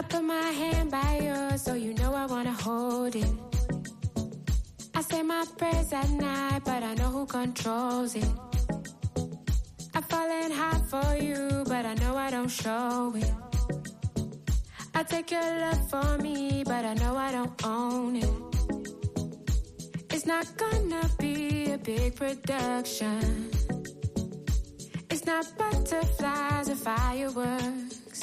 put my hand by yours, so you know I wanna hold it. I say my prayers at night, but I know who controls it. I'm falling hard for you, but I know I don't show it. I take your love for me, but I know I don't own it. It's not gonna be a big production. It's not butterflies or fireworks.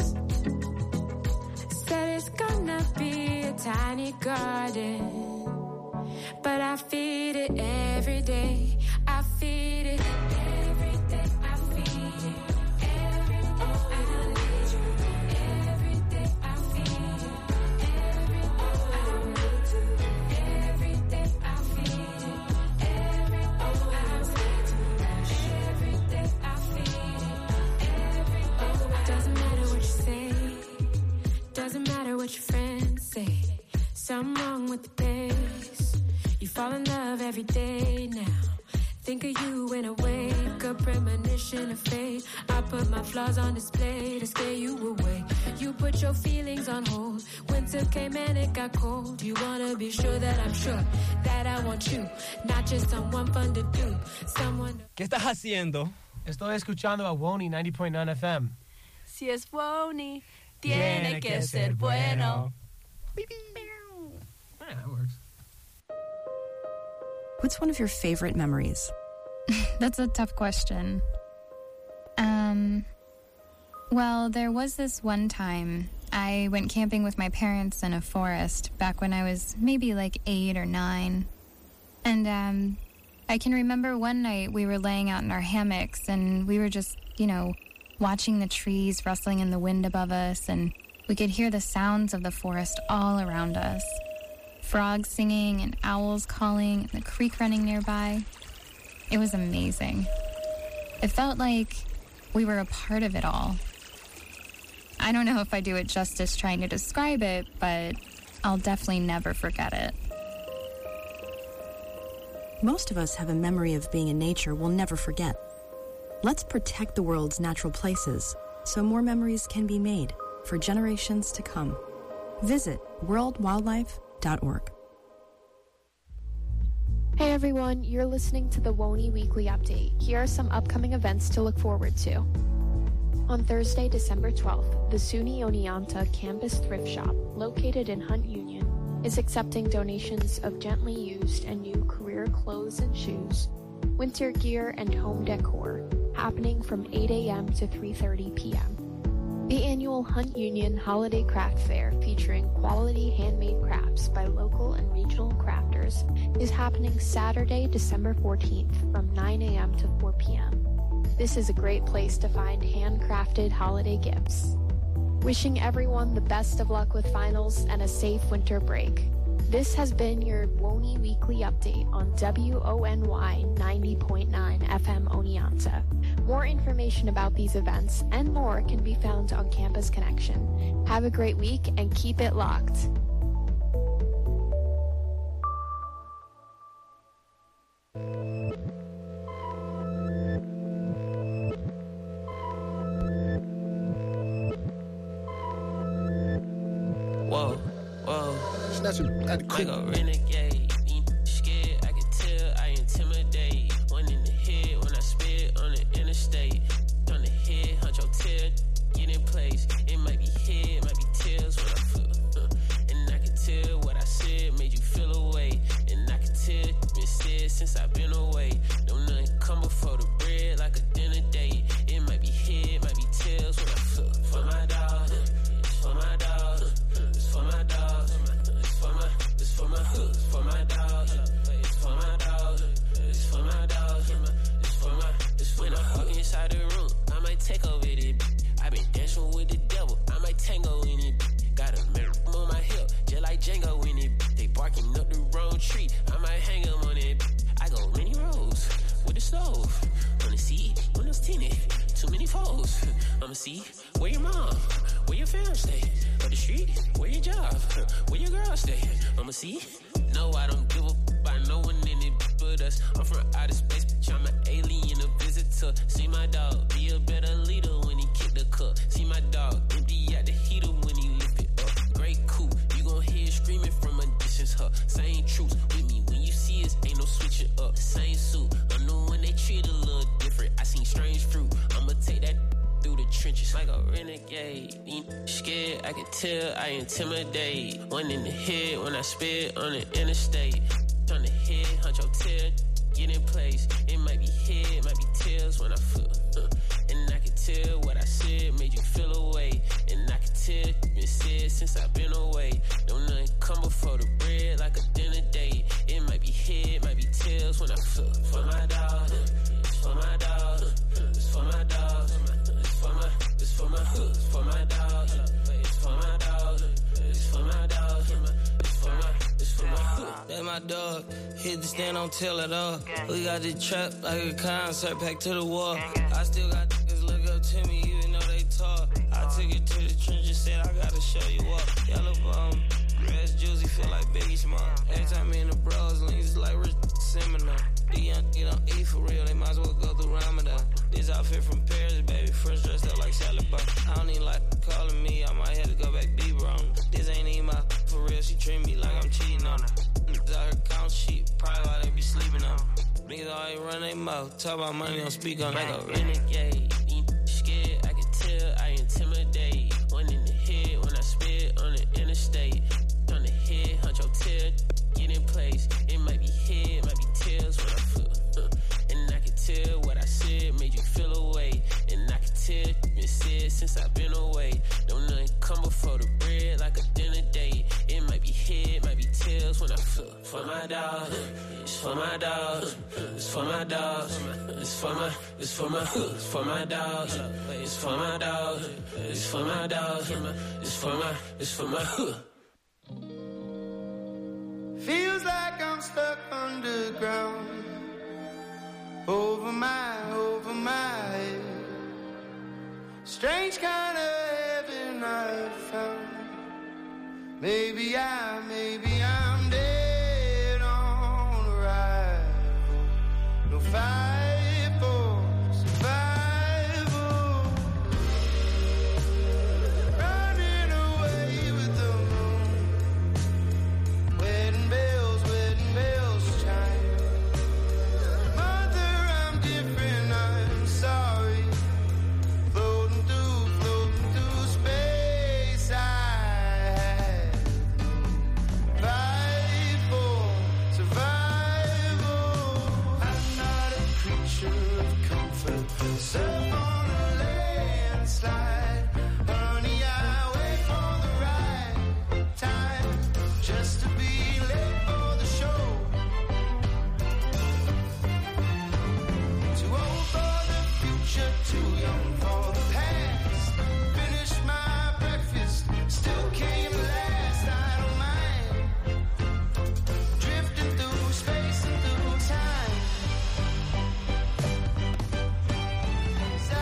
Said it's gonna be a tiny garden, but I feed it every day. I feed it every day. I feed it every day. I need you every day. I feed it every day. I need you every day. I feed it every day. I need you every day. I feed it every day. Doesn't matter what you say. Doesn't matter what your friends say. Something wrong with the pace. You fall in love every day now. Think of you in a wake, a premonition of fate. I put my flaws on display to scare you away. You put your feelings on hold. Winter came and it got cold. You wanna be sure that I'm sure that I want you, not just someone fun to do. Someone. ¿Qué estás haciendo? Estoy escuchando a Wony 90.9 FM. Si es Wony, tiene que ser bueno. That works. What's one of your favorite memories? That's a tough question. Well, there was this one time I went camping with my parents in a forest back when I was maybe like 8 or 9. And I can remember one night we were laying out in our hammocks and we were just, watching the trees rustling in the wind above us, and we could hear the sounds of the forest all around us. Frogs singing and owls calling and the creek running nearby. It was amazing. It felt like we were a part of it all. I don't know if I do it justice trying to describe it, but I'll definitely never forget it. Most of us have a memory of being in nature we'll never forget. Let's protect the world's natural places so more memories can be made for generations to come. Visit worldwildlife.org. Hey everyone, you're listening to the Wony Weekly Update. Here are some upcoming events to look forward to. On Thursday, December 12th, the SUNY Oneonta Campus Thrift Shop, located in Hunt Union, is accepting donations of gently used and new career clothes and shoes, winter gear, and home decor, happening from 8 a.m. to 3:30 p.m. The annual Hunt Union Holiday Craft Fair, featuring quality handmade crafts by local and regional crafters, is happening Saturday, December 14th from 9 a.m. to 4 p.m. This is a great place to find handcrafted holiday gifts. Wishing everyone the best of luck with finals and a safe winter break. This has been your Wony Weekly Update on WONY 90.9 FM Oneonta. More information about these events and more can be found on Campus Connection. Have a great week and keep it locked. Whoa, that's a quick. Like a renegade, scared, I can tell, I intimidate. One in the head when I spit on the interstate. On the head, hunch your tail, get in place. It might be head, might be tails when I feel. And I can tell what I said made you feel away. And I can tell been said since I've been away. Don't nothing come before the bread like a dinner date. It might be head, might be tails when I feel. For my dog, for my dog, it's for my dog. It's for my hood, it's for my dog. It's for my dog, it's for my dog. It's when I walk inside the room, I might take over it. I been dancing with the devil, I might tango in it. Got a mirror on my hip, just like Django in it. They barking up the wrong tree, I might hang them on it. I go many rows with the stove. On the seat, windows tinted, too many foes. I'ma see where your mom, where your fam stay. Up the street, where your job, where your girl stay. I'ma see. No, I don't give a by no one in it but us. I'm from outer space, bitch, I'm an alien, a visitor. See my dog, be a better leader when he kick the cup. See my dog, empty out the heater when he lift it up. Might go renegade. Scared, I can tell, I intimidate. One in the head when I spit on the interstate. On the head, hunch your tail, get in place. It might be head, might be tails when I feel. And I can tell what I said made you feel away. And I can tell been said since I've been away. Don't nothing come before the bread like a dinner date. It might be head, might be tails when I feel. For my dog, it's for my dog, it's for my dog, it's for my, it's for my hood, it's for my dog, it's for my dog, it's for my dog, it's for my, it's for my hood. That's my dog. Hit the stand, don't tell it all. We got this trap like a concert, packed to the wall. I still got niggas look up to me, even though they talk. I took it to the trenches, said I gotta show you up. Yellow bum, dress juicy, feel like Biggie Small. Every time me and the bros links, it's like Rich Seminar. The young nigga don't eat for real, they might as well go through Ramadan. This outfit from Paris, baby, fresh dressed up like Sally Bar. I don't even like calling me, I might have to go back Bieber on her. This ain't even my for real, she treat me like I'm cheating on her. Niggas out here count sheep, probably why they be sleeping on her. Niggas always run their mouth, talk about money, don't speak on it. Like a renegade, scared, I can tell, I intimidate. One in the head when I spit on the interstate. On the head, hunch your tail, get in place. It might be head, might be tails when I feel. And I can tell what I said made you feel away. And I can tell been said since I've been away. Don't nothing come before the bread like a dinner date. It might be head, might be tails when I feel. For my dog, it's for my dog, it's for my dog, it's for my, it's for my hood, it's for my dog, it's for my dog, it's for my dog, it's for my, it's for my hood. Feels like I'm stuck underground, over my head. Strange kind of heaven I found. Maybe I'm dead on arrival. No fight for survival. Running away with the moon. Wedding bells chime. Mother, I'm different, I'm sorry. Floating through space, I fight for survival. I'm not a creature of comfort. Surf on a landslide. Honey, I wait for the right time just to be late for the show. Too old for the future, too young for the past. Finished my breakfast, still came last. I don't mind drifting through space and through time. 'Cause I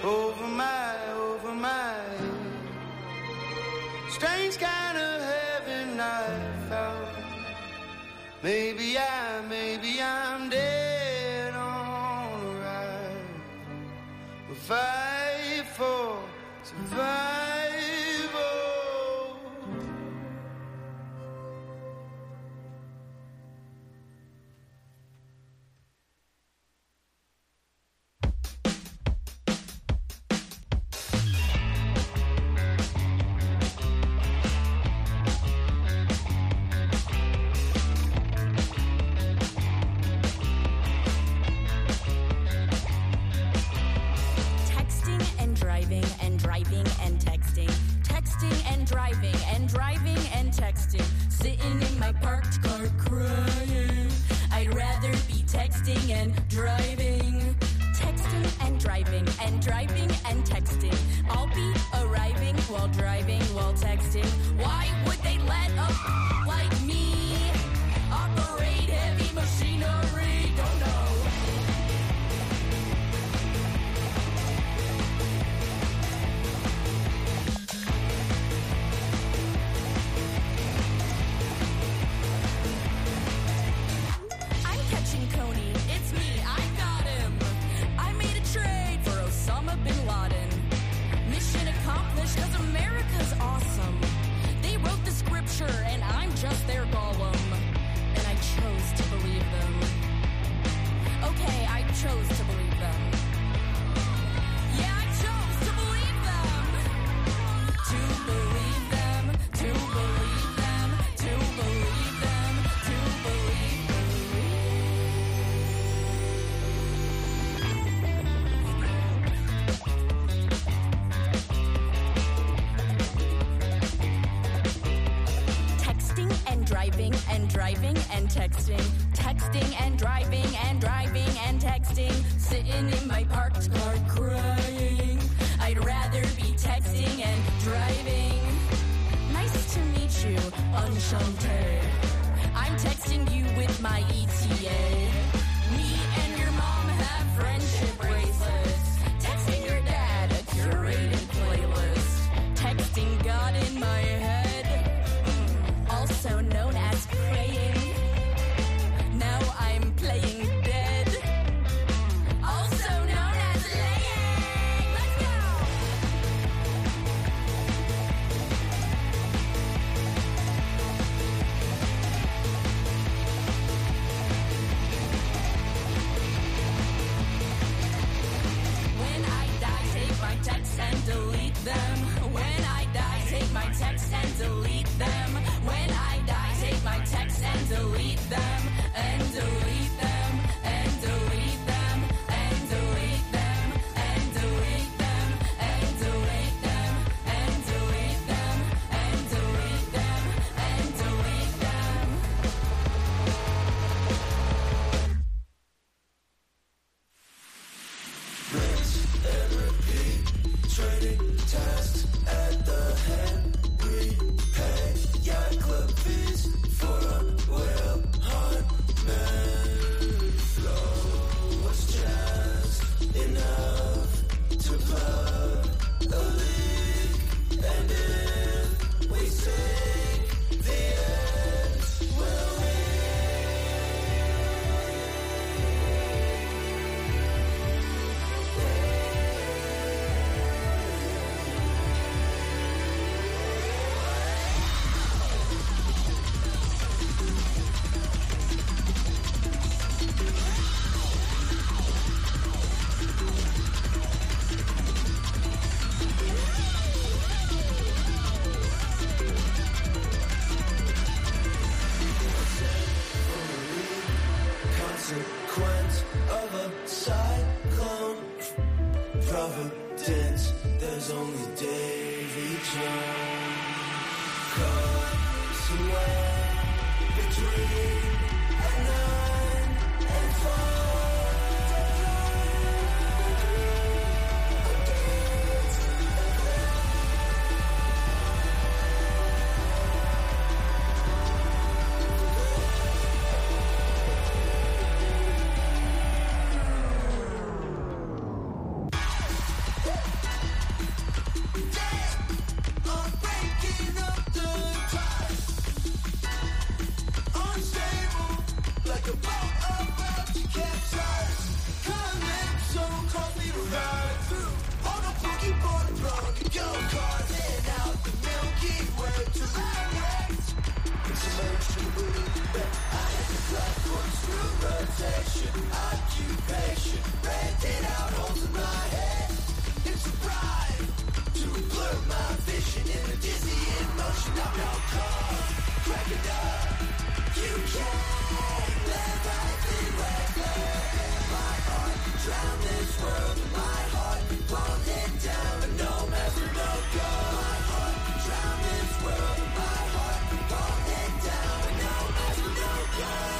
over my head. Strange kind of heaven I found. Maybe I'm dead on arrival. We'll fight for survival. the boat about to capsize. Calypso calls me to ride through on a boogie board road to go cars in out the Milky Way to Labyrinth. It's emotionally but I had the platforms through rotation, occupation, rented out holes in my head. It's a bribe to blur my vision in a dizzying motion. I'm no car, crack it up. You can't live life in weather. My heart can drown this world, and my heart can pull it down. But no master, no God. My heart can drown this world, and my heart can pull it down. But no master, no God.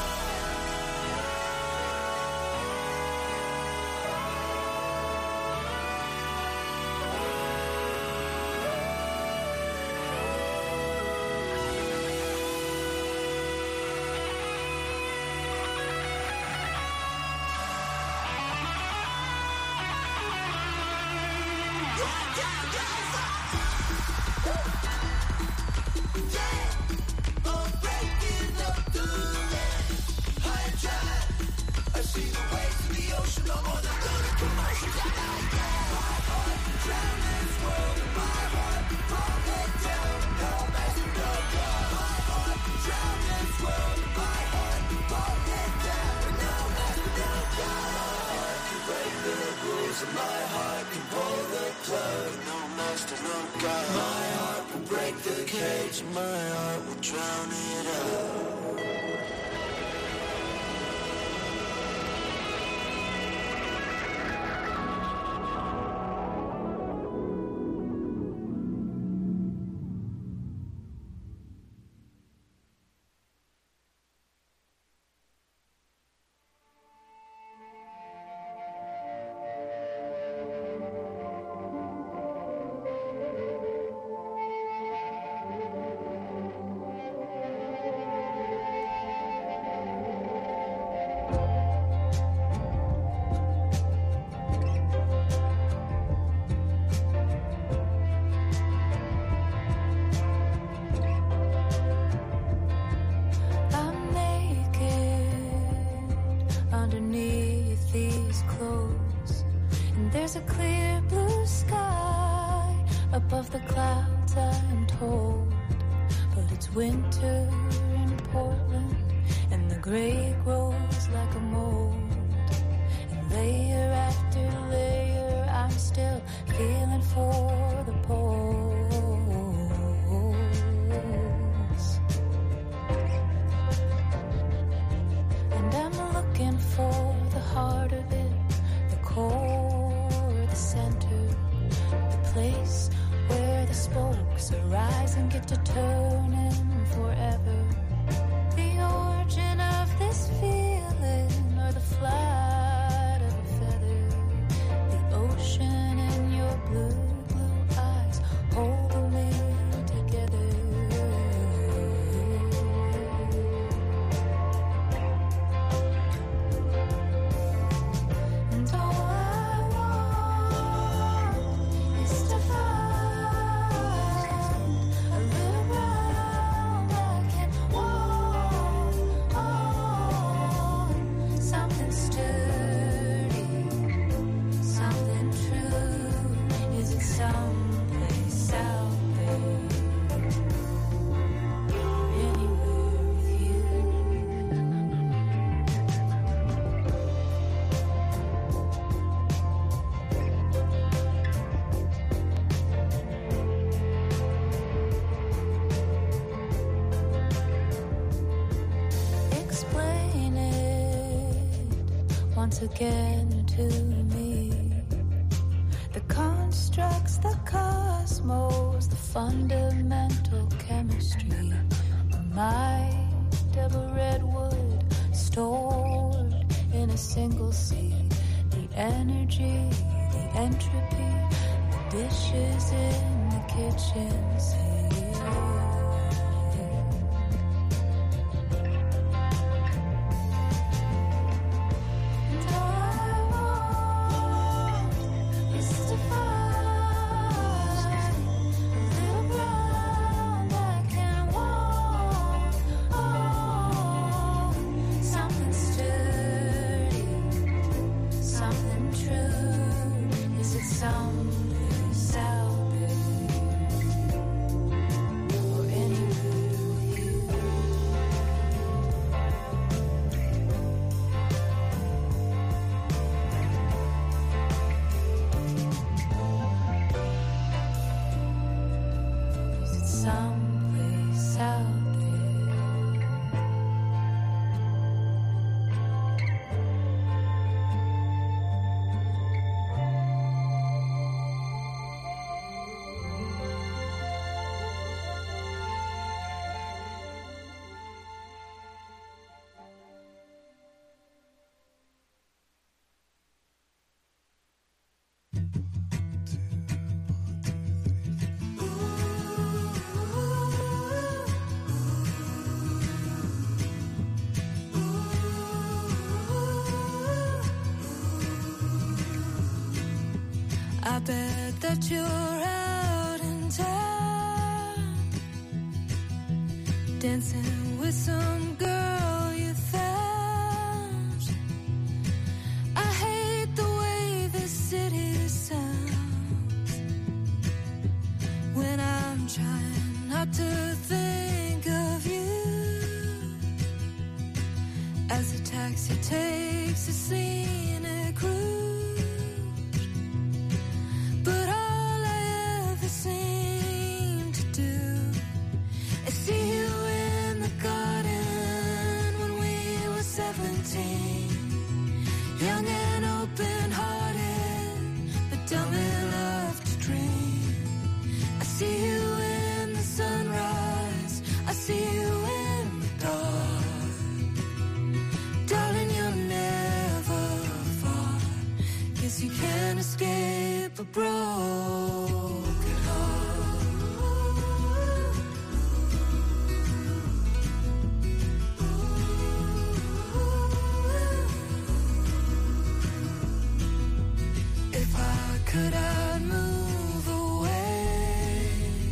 There's a clear blue sky above the clouds, I'm told. But it's winter in Portland, and the gray grows like a mold. And layer after layer, I'm still feeling for the poles. And I'm looking for the heart of it, the core, the center, the place where the spokes arise and get to turning forever. The origin of this feeling, or the flight of a feather, the ocean in your blue, blue eyes holding me together. And all I want is to find a little ground I can walk on. Something sturdy, something true. Is it someplace out there? Anywhere with you. Explain it once again to me. The constructs, the cosmos, the fundamental chemistry. The mind of a redwood stored in a single seed. The energy, the entropy, the dishes in the kitchen sink. And all I want is to find a little ground I can walk on. Something I bet that you're out in town, dancing with some girl you found. I hate the way this city sounds when I'm trying not to think of you as the taxi takes a scenic route. But all I ever seem to do is see you in the garden when we were 17, young and open-hearted, but dumb enough to dream. I see you in the sunrise, I see you in the dark. Darling, you're never far, guess you can't escape a broken heart. If I could, I'd move away,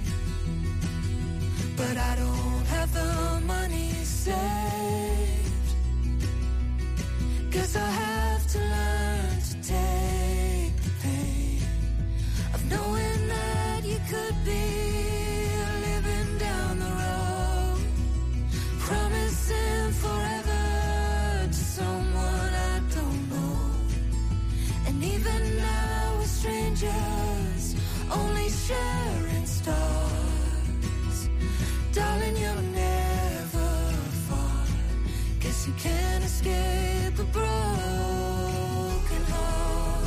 but I don't have the money saved. Guess I'll have to learn to take the pain of knowing that you could be living down the road, promising forever to someone I don't know. And even now we're strangers, only sharing stars. Darling, you're never far, guess you can't escape a broken heart.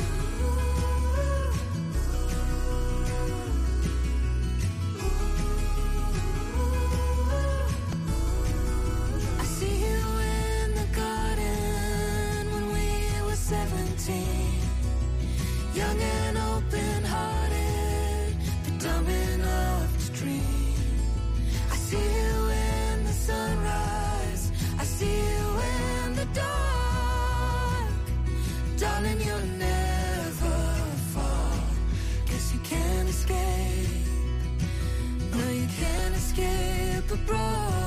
I see you in the garden when we were 17, young and open-hearted, but dumb enough to dream. I see you in the sunrise, I see you in the dark. Darling, you're never far, guess you can't escape. No, you can't escape a broken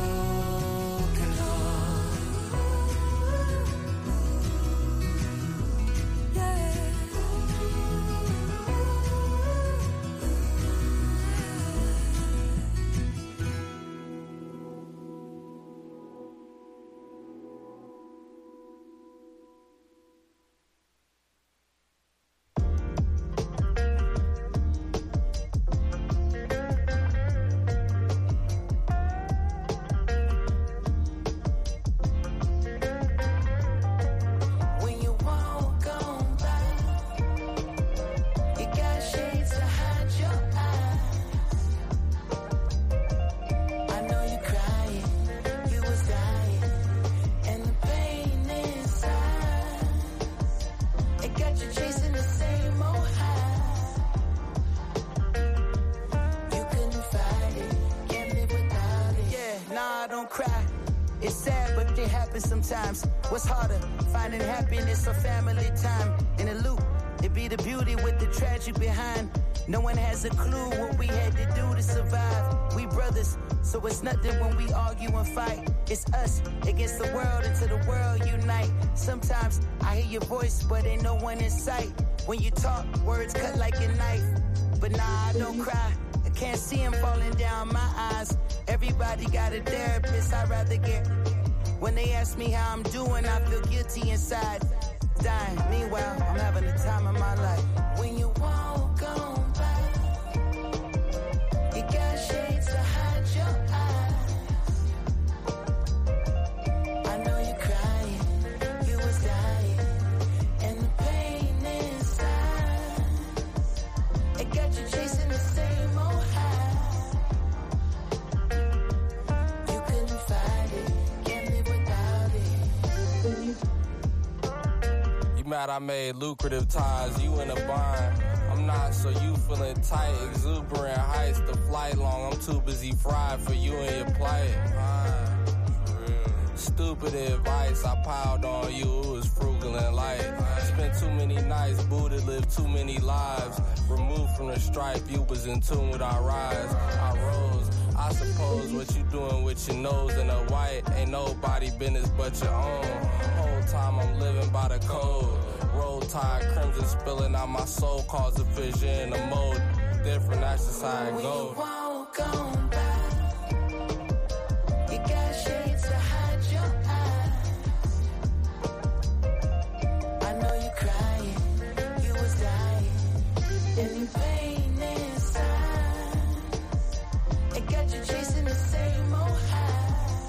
heart. Yeah. When you walk on by, you got shades to hide your eyes. I know you're crying, you was dying, and the pain inside, it got you chasing the same old high. You couldn't fight it, can't live without it. Yeah, nah, don't cry. It's sad, but it happens sometimes. What's harder, finding happiness or family time? In a loop, it be the beauty with the tragic behind. No one has a clue what we had to do to survive. We brothers, so it's nothing when we argue and fight. It's us against the world until the world unite. Sometimes I hear your voice, but ain't no one in sight. When you talk, words cut like a knife. But nah, I don't cry. I can't see him falling down my eyes. Everybody got a therapist, I'd rather get. When they ask me how I'm doing, I feel guilty inside. Dying, meanwhile, I'm having the time of my life. When you walk on by, you got shades to hide your eyes. I know you're crying, you was dying, and the pain inside, it got you chasing the same old high. You couldn't fight it, can't live without it. You mad I made lucrative ties, you in a bind. I'm not, so you feeling tight, exuberant heights, the flight long. I'm too busy fried for you and your plight. Stupid advice I piled on you, it was frugal and light. Spent too many nights, Buddha lived too many lives. Removed from the stripe, you was in tune with our rise. I rose, I suppose what you doing with your nose in a white ain't nobody business but your own. Whole time I'm living by the code. Roll tide, crimson spilling out my soul, cause a vision, a mode different, that's just how it goes. We walk on by. You got shades to hide your eyes. I know you're crying, you was dying, and the pain inside, it got you chasing the same old high.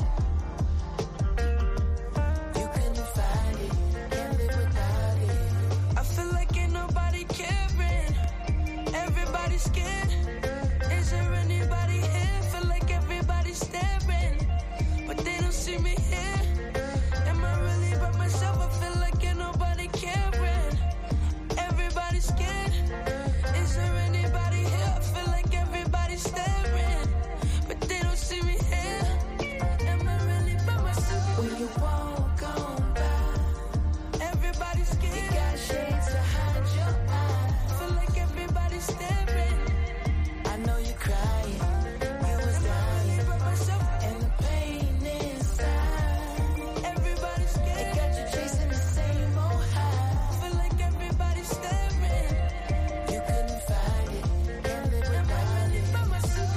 You couldn't fight it, can't live without it. I feel like ain't nobody caring, everybody's scared. Is there anybody here? Feel like everybody's staring, but they don't see me here. Am I really by myself? I feel like ain't nobody caring, everybody's scared. Is there anybody here? I feel like everybody's staring, but they don't see me here. Am I really by myself? When you walk on by, everybody's scared. You got shades to hide your eyes. Feel like everybody's staring. I know you're crying, you was dying, and the pain inside, everybody's scared. It got you chasing the same old high. Feel like everybody's staring. You couldn't fight it, can't live without it. By myself.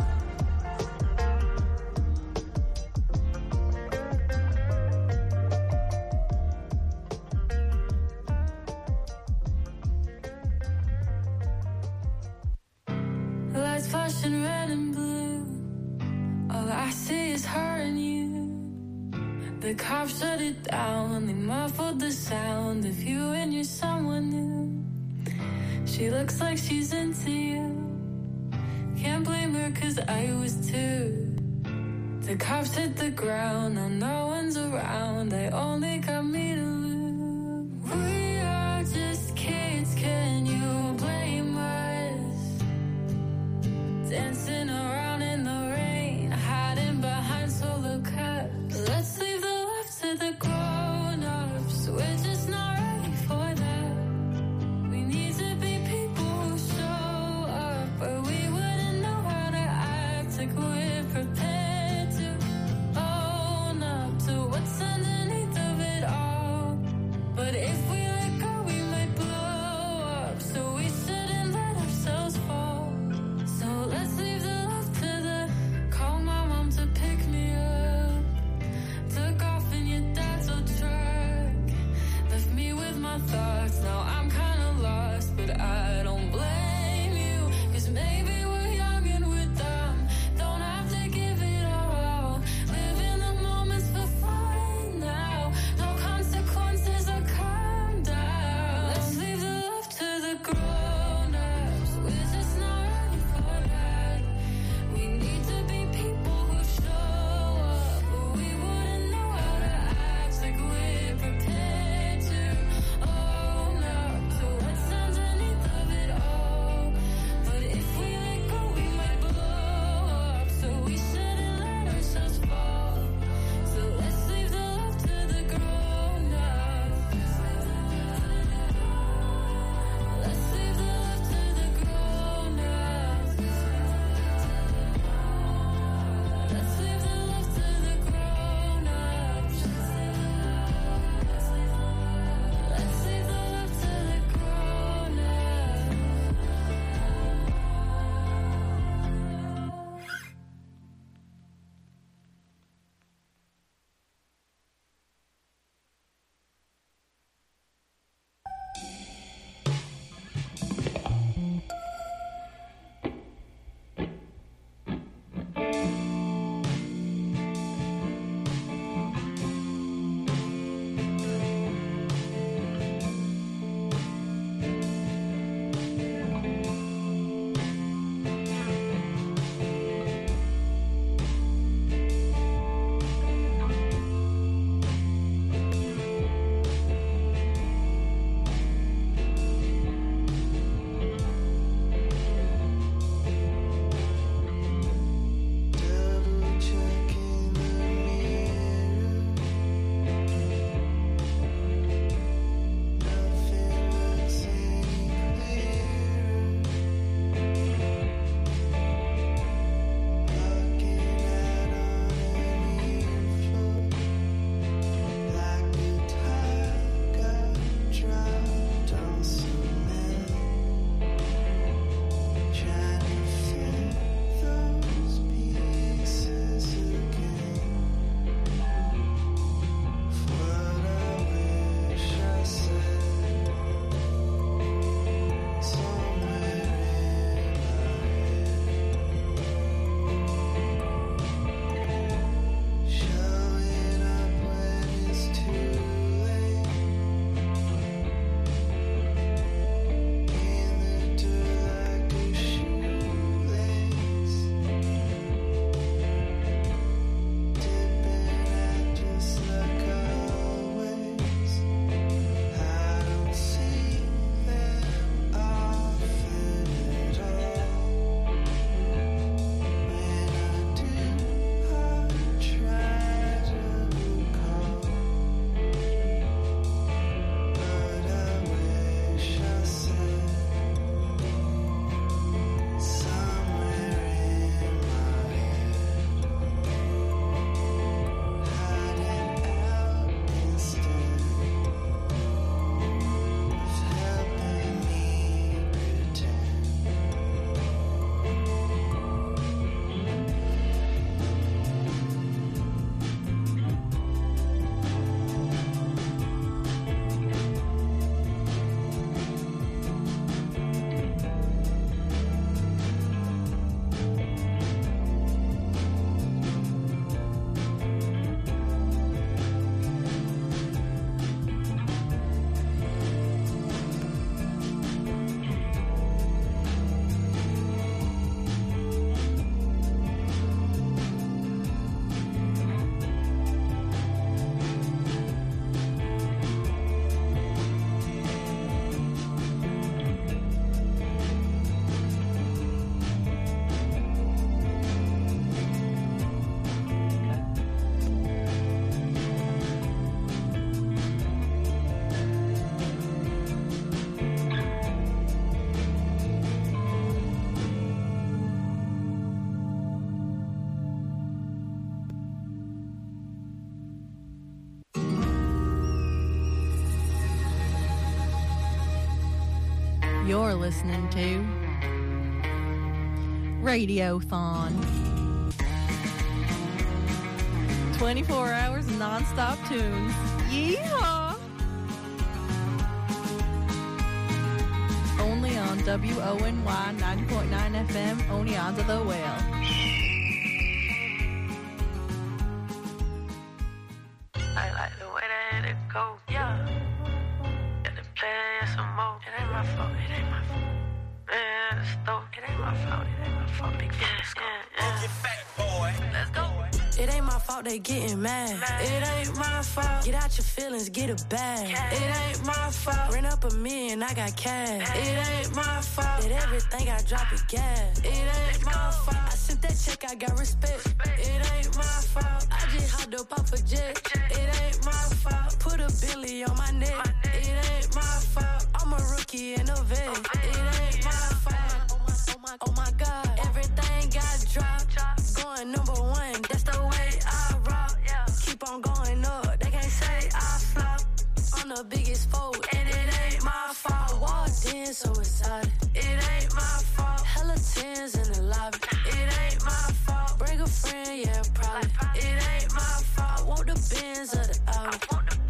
Lights flashing red and blue. All I see is her and you. The cops shut it down. They muffled the sound of you and you're someone new. She looks like she's into you. Can't blame her 'cause I was too. The cops hit the ground. Now no one's around. They only got me to lose. We are just kids. Can you blame us? Dancing around in the rain, hiding behind solo cups. Let's leave the love to the grown-ups. We're just not ready for that. We need to be people who show up, but we wouldn't know how to act like we're prepared to own up to what's underneath of it all. But if we let go, we might blow up, so we shouldn't let ourselves fall. So let's leave the love to the. Call my mom to pick me up. Took off in your dad's old truck. Left me with my thoughts. Now I'm kinda lost, but I don't blame you. 'Cause maybe we're young and we're dumb. Don't have to give it all. Live in the moments for fun now. No consequences or calm down. Let's leave the love to the grown-ups. We're just not ready for that. We need to be people who show up, but we wouldn't know how to act like we're prepared to own You're listening to Radiothon. 24 hours of non-stop tunes. Yeehaw! Only on WONY 90.9 FM, Oneonta the Whale. I like the way that it go, yeah. Got to play some more. It ain't my fault, it ain't my fault. Man, stove. It ain't my fault, it ain't my fault. Big let's go. Get fat, boy. Let's go. It ain't my fault they getting mad. It ain't my fault. Get out your feelings, get a bag. It ain't my fault. Rent up $1 million, I got cash. It ain't my fault. Did everything, I drop a gas. It ain't my fault. I sent that check, I got respect. It ain't my fault. I just hopped up off a jet. It ain't my fault. Put a Billy on my neck. It ain't my fault. I'm a rookie in a vet. It ain't my fault. Oh my God, everything got dropped. Going #1, that's the way I rock. Keep on going up, they can't say I flop. I'm the biggest foe, and it ain't my fault. Walked in so excited, it ain't my fault. Hella tens in the lobby, it ain't my fault. Bring a friend, yeah, probably. It ain't my fault. I want the Benz or the Audi.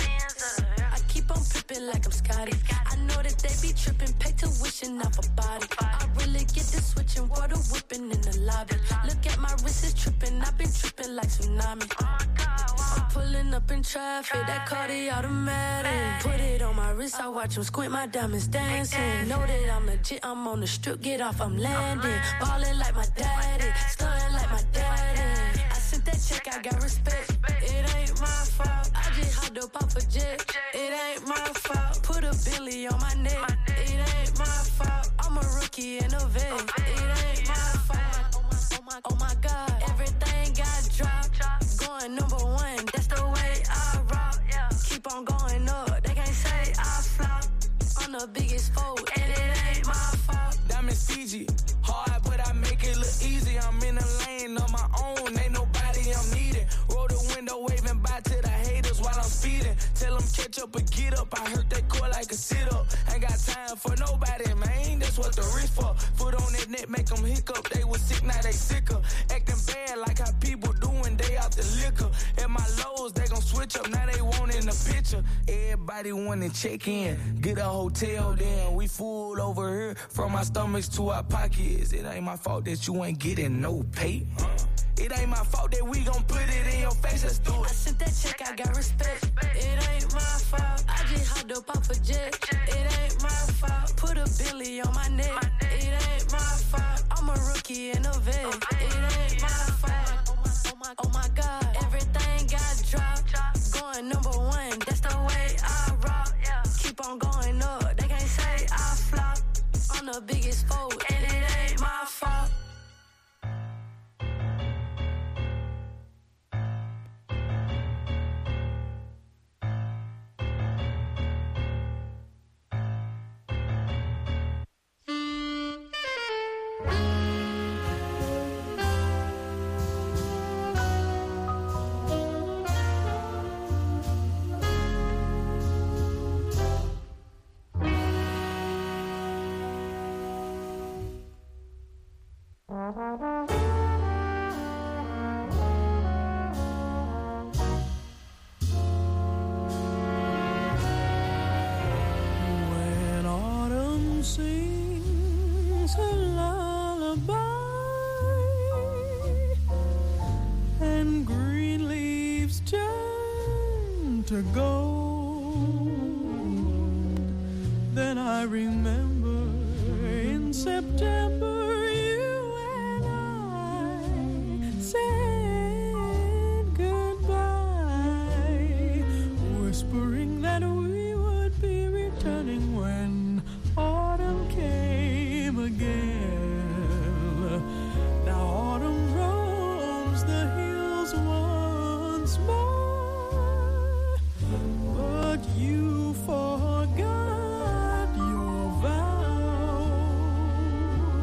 I keep on pippin' like I'm Scotty. I know that they be trippin', pay tuition off a body. I really get the switching, water whipping in the lobby. Look at my wrist is trippin', I've been trippin' like tsunami. I'm pulling up in traffic, that Cardi automatic. Put it on my wrist, I watch them squint, my diamonds dancing. Know that I'm legit, I'm on the strip, get off, I'm landing. Ballin' like my daddy, stuntin' like my daddy. I sent that check, I got respect. It ain't my fault. I just hopped up off a jet. It ain't my fault. Put a Billy on my neck. It ain't my fault. I'm a rookie in a vet. It ain't my fault. Oh my God, everything got dropped. Going #1, that's the way I rock. Keep on going up, they can't say I flop. I'm the biggest foe, and it ain't my fault. Diamonds Fiji, hard but I make it look easy. I'm in a lane on my own, ain't nobody I'm needing. Roll the window, waving bye to the haters while I'm speeding. Tell them catch up and get up, I hurt that core like a sit-up. Ain't got time for nobody, man, that's what the wrist for. Foot on that neck, make them hiccup, they was sick, now they sicker. Acting bad like how people doing, they out the liquor. At my lows, they gon' switch up, now they want in the picture. Everybody wanna check in, get a hotel then. We full over here, from our stomachs to our pockets. It ain't my fault that you ain't getting no pay. It ain't my fault that we gon' put it in your face, let's do it. I sent that check, I got respect. It ain't my fault. I just hopped up off a jet. It ain't my fault. Put a Billy on my neck. It ain't my fault. I'm a rookie in a vet. It ain't my fault. Oh my God, everything got dropped. Going #1, that's the way I rock. Keep on going up, they can't say I flop. I'm the biggest foe, and it ain't my fault. When autumn sings a lullaby and green leaves turn to gold, then I remember in September you and I said goodbye, whispering that we would be returning when autumn came again. Now autumn roams the hills once more, but you forgot your vow.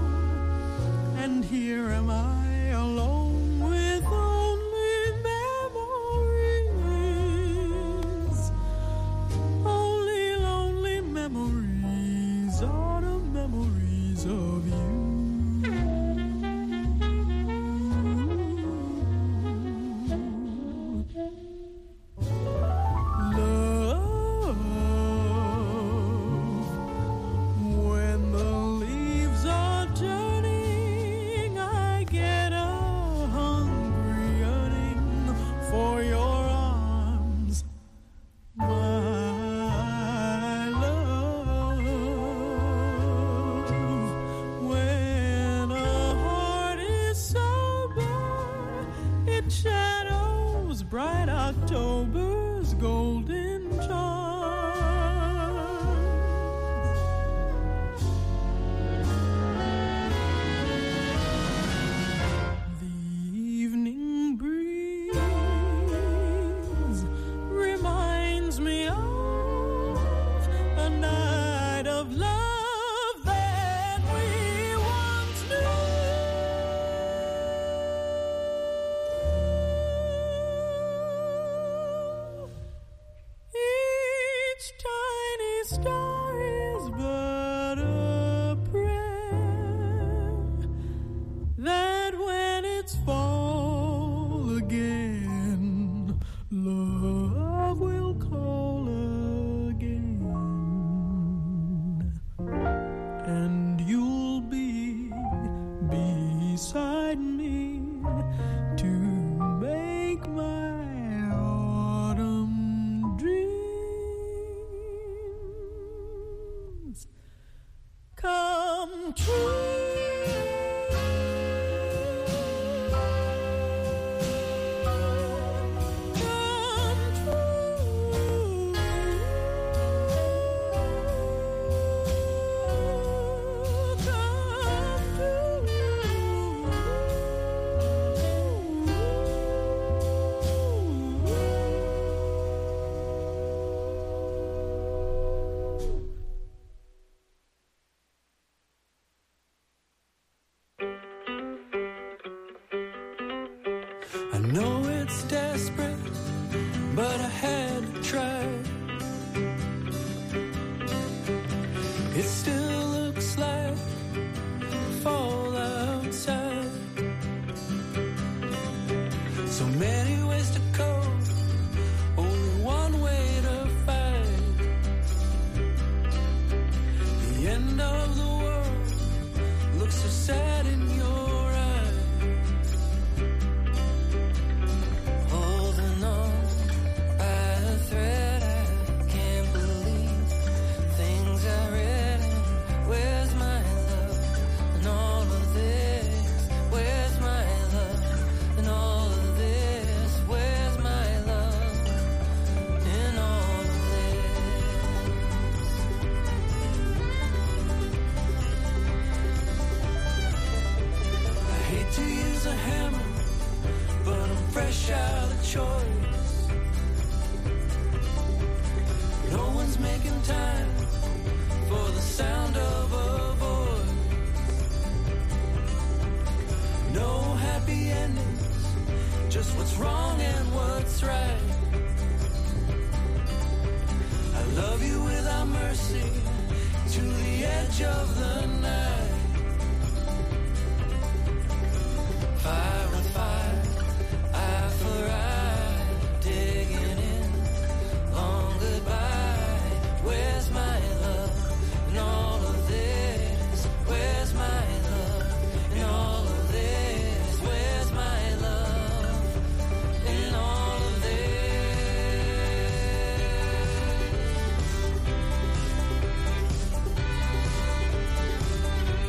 night of love that we once knew. Each tiny star is but a prayer that when it's fall again, love will call again, and you'll be beside me to make my autumn dreams come true. I know it's desperate, but I had to try. It still looks like fall outside. So many ways to go, only one way to find the end of the world. Looks so sad in your fresh out of choice. No one's making time for the sound of a voice. No happy endings, just what's wrong and what's right. I love you without mercy to the edge of the night. Fire with fire, eye for eye, digging in, long goodbye. Where's my love in all of this? Where's my love in all of this? Where's my love in all of this?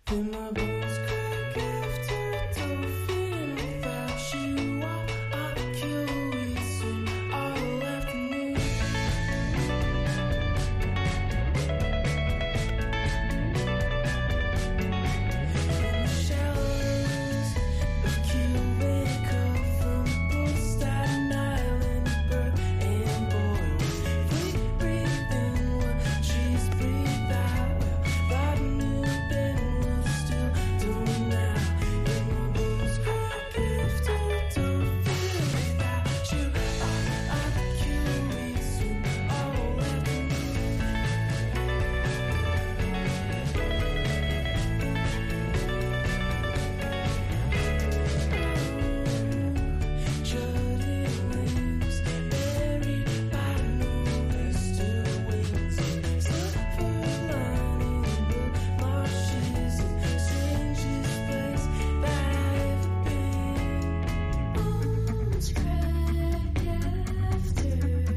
In my bones crack after a dolphin without you. I'm curious in all afternoon. In the shallows of Quebec, from both Staten Island, Burke and Boyle. We breathe in what she's breathed out. Well, God knew then we'll still do now. In my bones crack after a dolphin without you. I'm curious in all afternoon. Jutting limbs buried by nor'easter winds, silver lining the marshes, and strangest place that I've ever been. Bones crack after I feel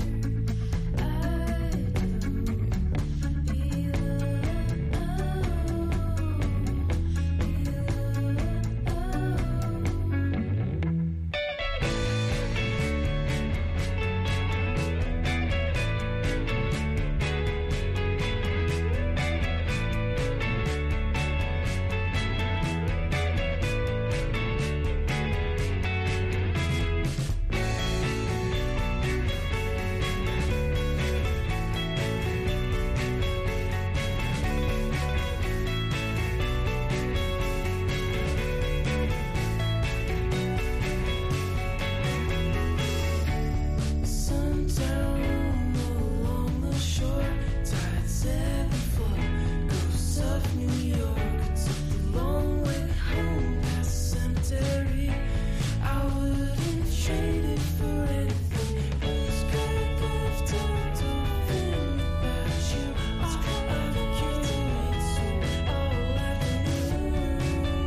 sundown along the shore, tides ebb and flow, ghosts of New York. Took the long way home past the cemetery. I wouldn't trade it for anything. Bones crack after a dolphin without you. I'm curious in all afternoon.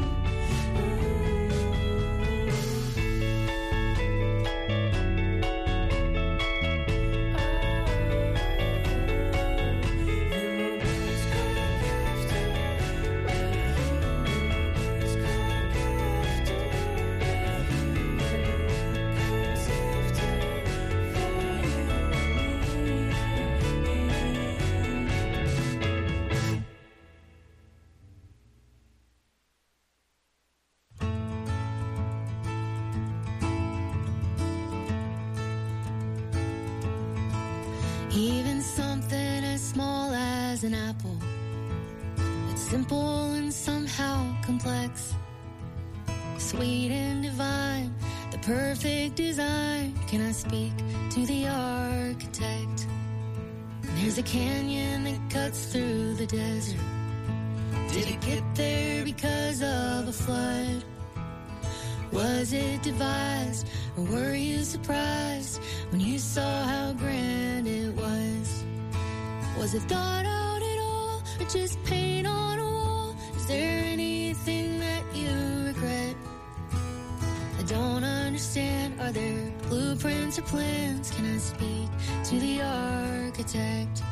Even something as small as an apple, it's simple and somehow complex, sweet and divine, the perfect design. Can I speak to the architect? There's a canyon that cuts through the desert. Did it get there because of a flood? Was it devised, or were you surprised when you saw how grand it was? Was it thought out at all, or just paint on a wall? Is there anything that you regret? I don't understand. Are there blueprints or plans? Can I speak to the architect?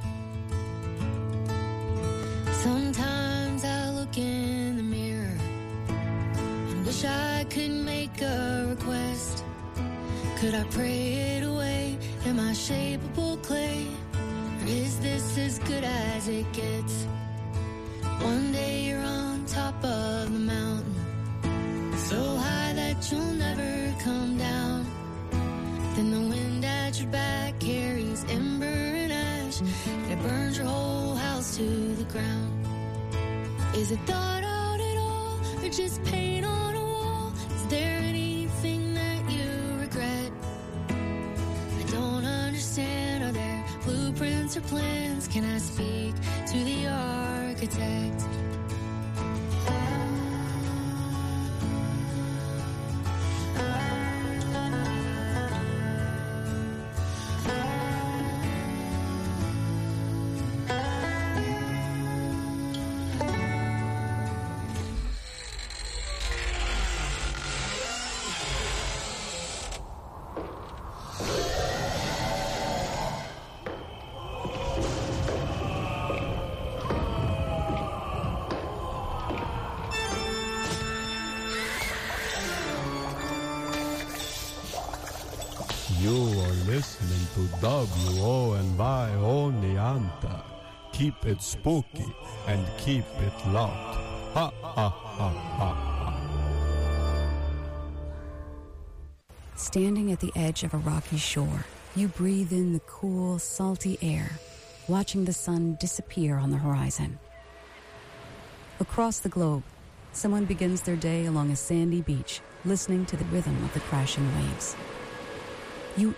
Sometimes I look in the mirror and wish I could make a request. Could I pray it away? Am I shapeable clay? Or is this as good as it gets? One day you're on top of the mountain, so high that you'll never come down. Then the wind at your back carries ember and ash, and it burns your whole house to the ground. Is it thought out at all, or just paint on a wall? Is there anything that you regret? I don't understand. Are there blueprints or plans? Can I speak to the architect? You are listening to WONY Oneonta. Keep it spooky and keep it locked. Ha ha ha ha ha. Standing at the edge of a rocky shore, you breathe in the cool, salty air, watching the sun disappear on the horizon. Across the globe, someone begins their day along a sandy beach, listening to the rhythm of the crashing waves.